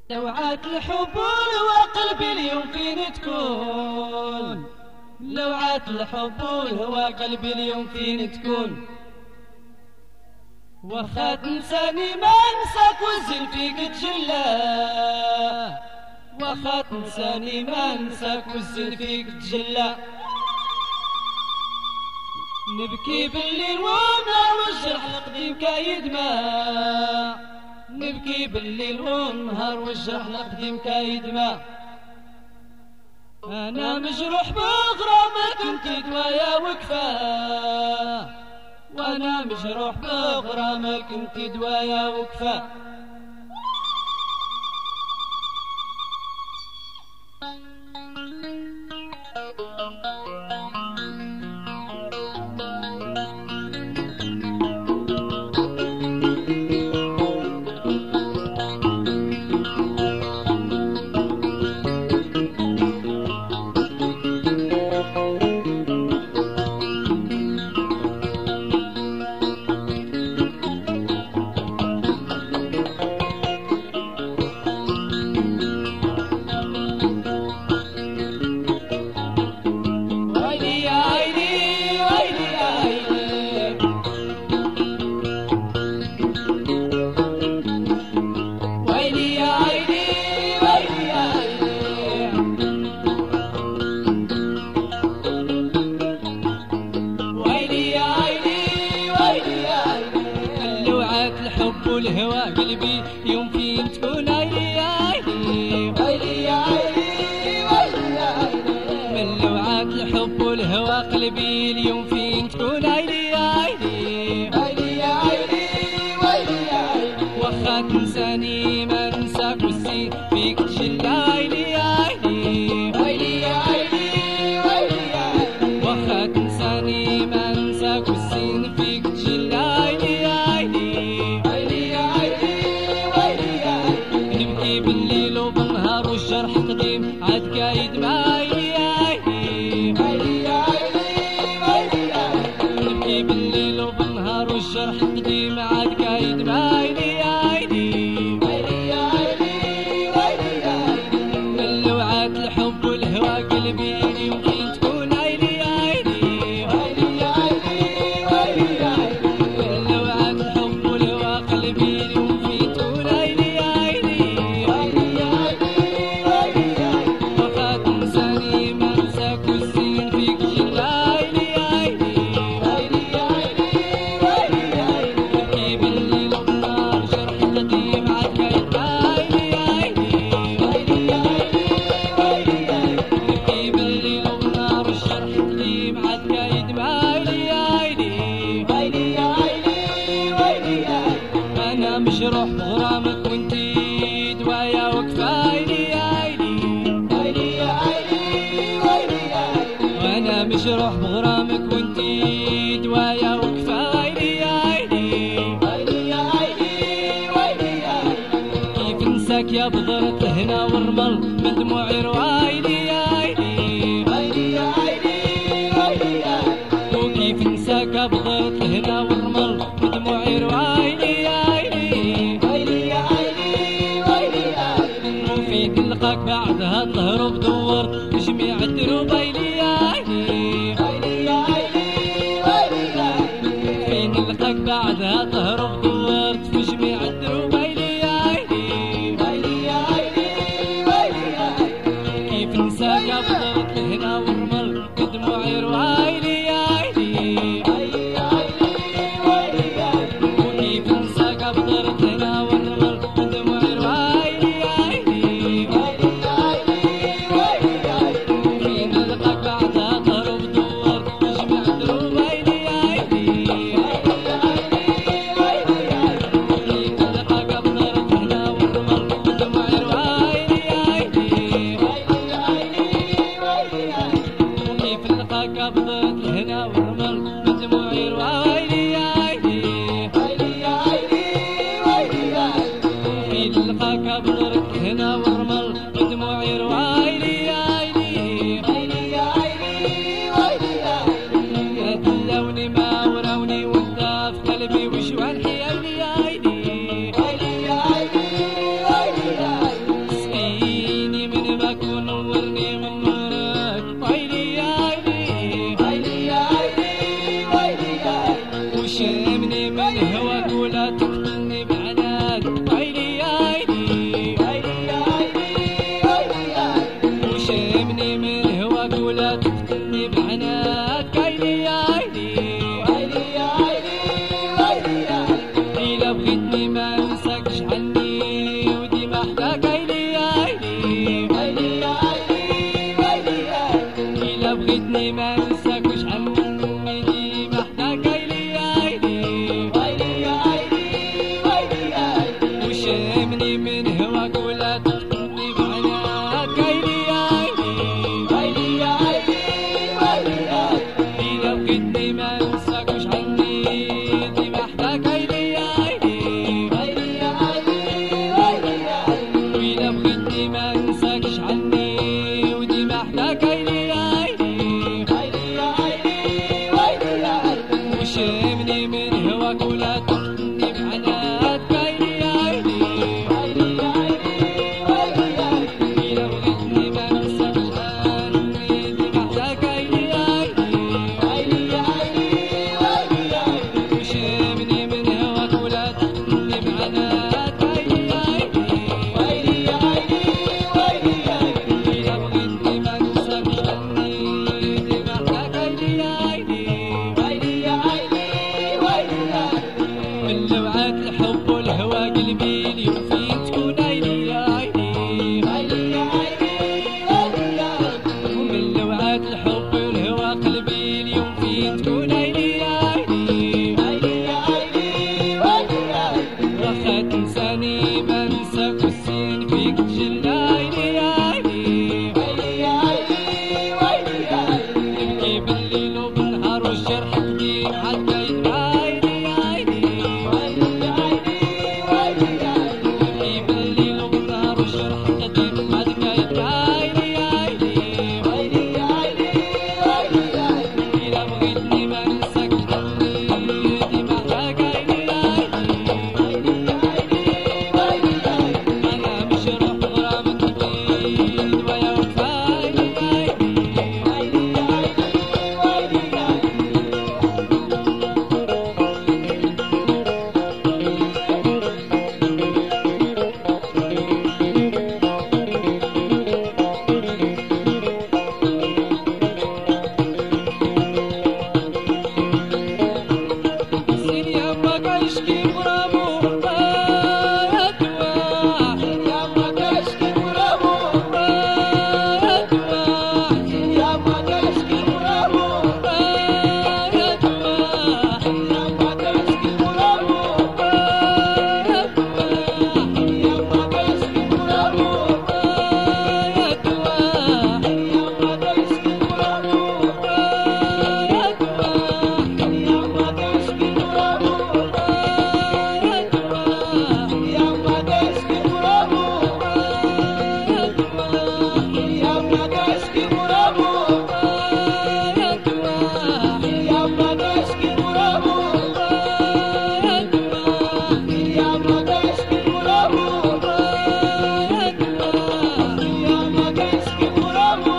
لوعة الحب والهوى قلبي اليوم فين تكون؟ لوعة الحب والهوى قلبي اليوم فين تكون؟ واخا تنساني ما نساك والزين فيك تجلى، واخا تنساني ما نساك والزين فيك تجلى. نبكي بالليل والنهار والجرح القديم كايد ما، نبكي بالليل والنهار والجرح القديم كايد ما. انا مجروح بغرامك انت دوايا وكفى، وانا مجروح بغرامك انت دوايا وكفى. والهوى قلبي يوم فين تكون؟ عيني عيني عيني عيني عيني. من لوعات الحب والهوى قلبي اليوم فين تكون؟ عيني عيني عيني عيني عيني. واخا تنساني ما ننساك والزين فيك تجلى. عيني عيني عيني عيني عيني. واخا تنساني ما ننساك والزين فيك تجلى. عيني عيني بالليل وبالنهار والجرح قديم عاد قايد ما. عيني عيني عيني عيني. نبكي بالليل وبالنهار والجرح قديم عاد قايد ما. عيني عيني عيني عيني. من لوعات الحب والهوى قلبي اليوم فين تكون؟ عيني عيني عيني عيني. من لوعات الحب والهوى قلبي اليوم فين تكون؟ عيني عيني مجروح بغرامك وانتي دوايا وكفى. عيني عيني عيني عيني عيني. وانا مجروح بغرامك وانتي دوايا وكفى. عيني عيني عيني عيني عيني. كيف انساك يا بذرة الهنا والرمل من دموعي روايلي. عيني عيني عيني عيني. وكيف انساك يا بذرة الهنا والرمل من دموعي روايلي. نلقاك بعدها تهرب دور جميع الدروب. عيني عيني عيني عيني. فين نلقاك بعدها تهرب دور في جميع الدروب. عيني عيني عيني عيني. كيف نساك بذرة الهنا والرمل بدموعي روايلي. عيني عيني عيني. وكيف نساك بذرة الهنا والرمل بدموعي روايلي. هنا ورمل بدموعي روايلي. عيني عيني عيني عيني. يا دلوني ما وروني وانت في قلبي وجوانحي. عيني عيني عيني عيني عيني. محتاج عيني عيني عيني عيني عيني عيني إلا بغيتني ما ننساكش عني دي محتاج عيني عيني عيني عيني عيني عيني وش يهمني من هواك ولا تخطبني بعناك عيني عيني عيني عيني عيني عيني إلا بغيتني ما ننساكش عني دي محتاج عيني عيني عيني عيني عيني عيني وإلا بغيتني ما ننساكش عني ودي محتاج عيني عيني عيني عيني عيني عيني وش يهمني من هواك ولا تخطبني بعناك عيني عيني عيني عيني عيني عيني إلا بغيتني ما ننساكش عني دي محتاج عيني عيني عيني عيني عيني عيني وش يهمني من هواك ولا تخطبني بعناك عيني عيني عيني عيني عيني عيني إلا بغيتني ما ننساكش عني دي محتاج عيني عيني عيني عيني عيني عيني من لوعات الحب والهوى قلبي اليوم فين تكون عيني عيني عيني عيني عيني عيني ومن لوعات الحب والهوى قلبي اليوم فين تكون عيني عيني عيني عيني عيني عيني واخا تنساني ما ننساك والسين فيك تجلى عيني عيني عيني عيني عيني عيني نبكي بالليل وبالنهار والجرح قديم عاد قايد عيني عيني عيني عيني عيني عيني نبكي بالليل وبالنهار والجرح قديم عاد قايد عيني عيني عيني عيني عيني عيني إلا بغيتني ما ننساكش عني دي محتاج عيني عيني عيني عيني عيني عيني أنا مجروح بغرام جديد ويا وفا عيني عيني عيني عيني عيني عيني سين يا ما كاشكي برامو يا دوا سين يا ما كاشكي برامو يا دوا سين يا ما كاشكي برامو يا دوا سين يا ما كاشكي برامو يا دوا سين يا ما كاشكي برامو يا دوا سين يا ما كاشكي برامو يا دوا سين يا ما كاشكي برامو يا ما كاشكي برامو يا ما كاشكي برامو يا ما كاشكي برامو يا ما كاشكي برامو يا ما كاشكي برامو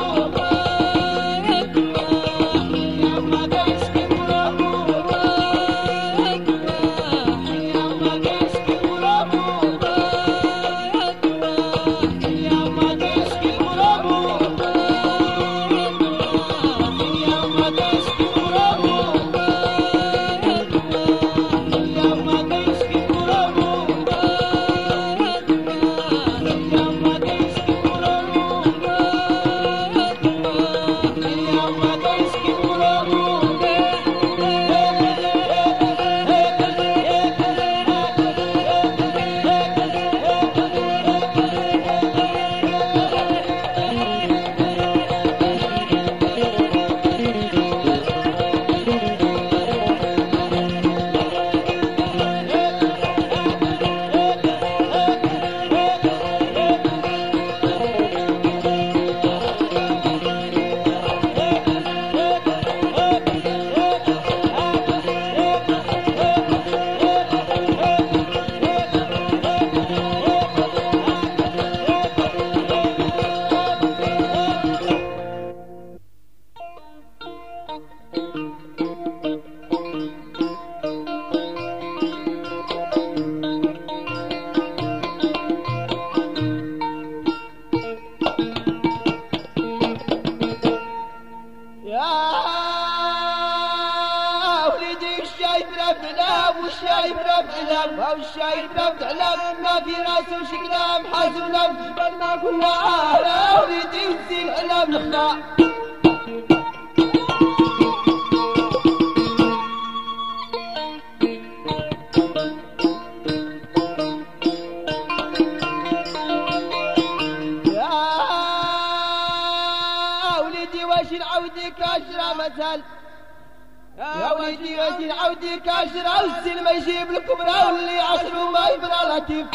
يا ما كاشكي برامو يا ما كاشكي برامو يا ما كاشكي برامو يا ما كاشكي برامو يا ما كاشكي برامو يا ما كاشكي برامو يا ما كاشكي برامو والشايب رب علم والشايب رب علم ما في راسه شكلام راسنا في جبل ما كنا على وليدي وزين على بنخنا واش نعاودي كاشرة مثل يا وليدي واش نعاودي كاشرة والسن ما يجيب الكبرى واللي عشرو ما يبرى لطيف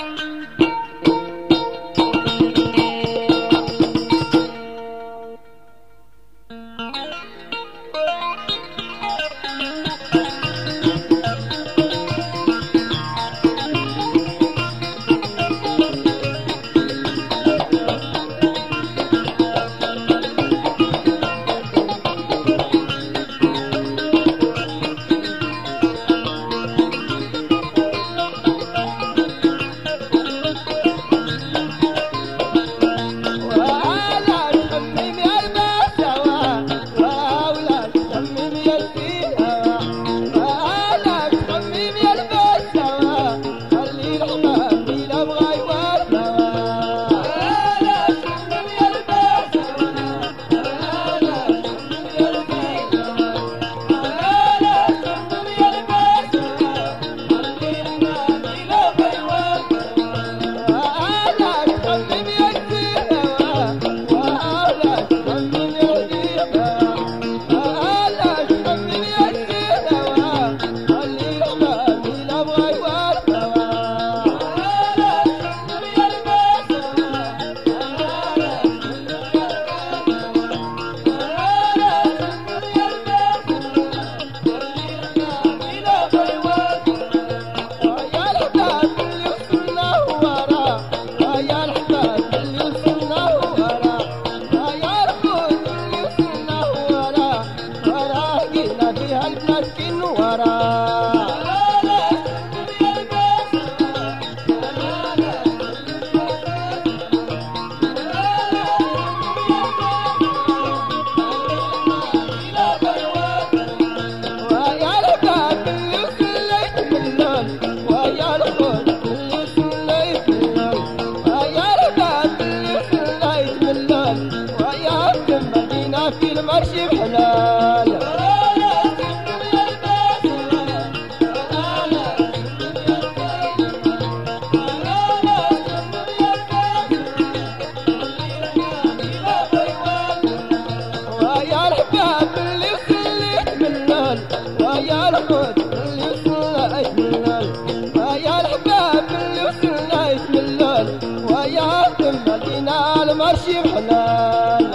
المرشي بحلال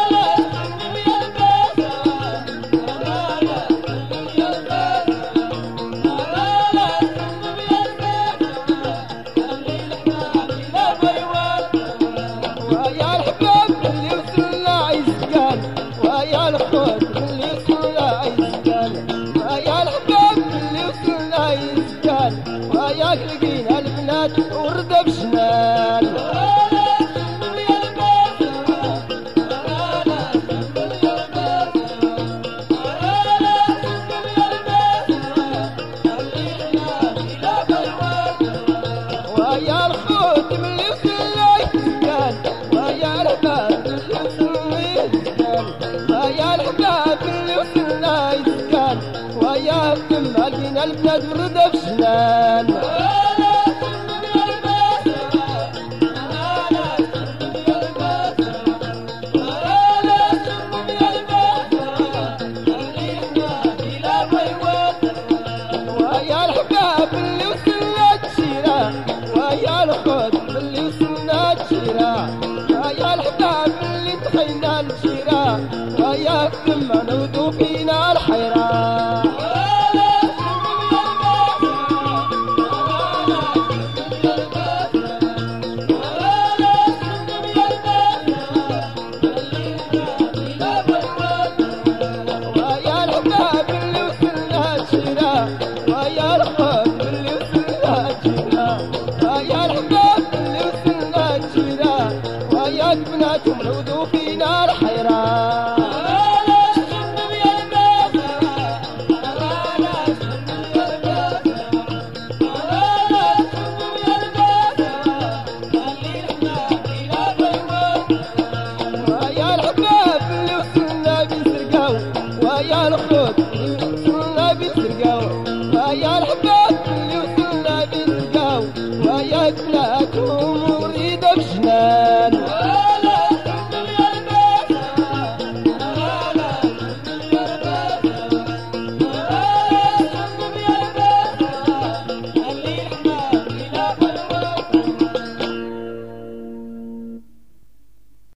ويا الحباب اللي وصلنا عيسكان ويا الخوت اللي وصلنا عيسكان ويا الحباب اللي وصلنا عيسكان ويا لقينا البنات وردة بشنان البلاد وردة بشنان ويا الحباب اللي وصلنا تشيرا ويا الخوت اللي وصلنا تشيرا ويا الحباب اللي تخينا نشيرا ويا الثمن نوضو فينا الحيرة بناتهم لو ذوقي